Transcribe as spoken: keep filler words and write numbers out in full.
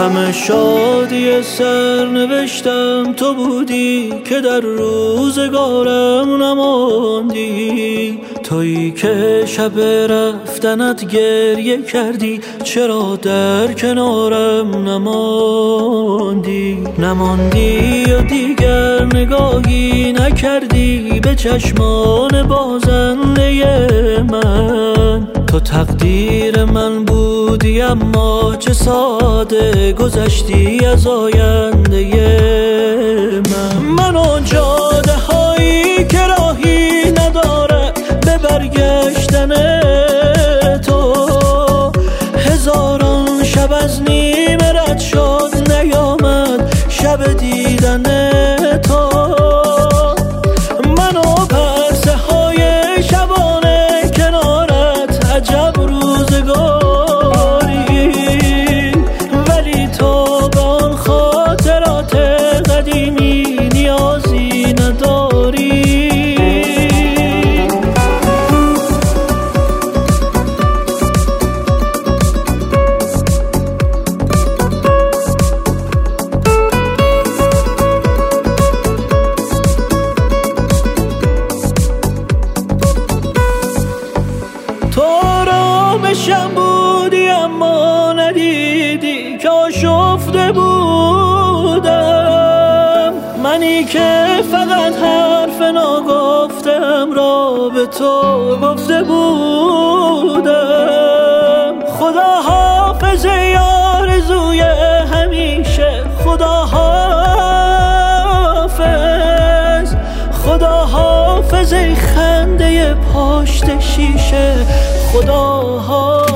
همه شادی سر نوشتم تو بودی که در روزگارم نماندی. تویی که شب رفتنت گریه کردی چرا در کنارم نماندی. نماندی و دیگر نگاهی نکردی به چشمان بازنده من. تو تقدیر من بودی اما چه ساده گذشتی از آینده من. من اون جاده هایی که راهی نداره به برگشتن تو، هزاران شب از نیمه رد شد نیامد شب دیدن تو. من و پرسه های شبانه کنارت عجب روزگاری، ولی تو به آن خاطرات قدیمی نیازی نداری. تو آرامشم بودی اما ندیدی که آشفته بودم. منی که فقط حرف ناگفتم را به تو گفته بودم. خدا حافظ آرزوی همیشه، خدا حافظ، خدا حافظ ای خنده پشت شیشه، خدا حافظ.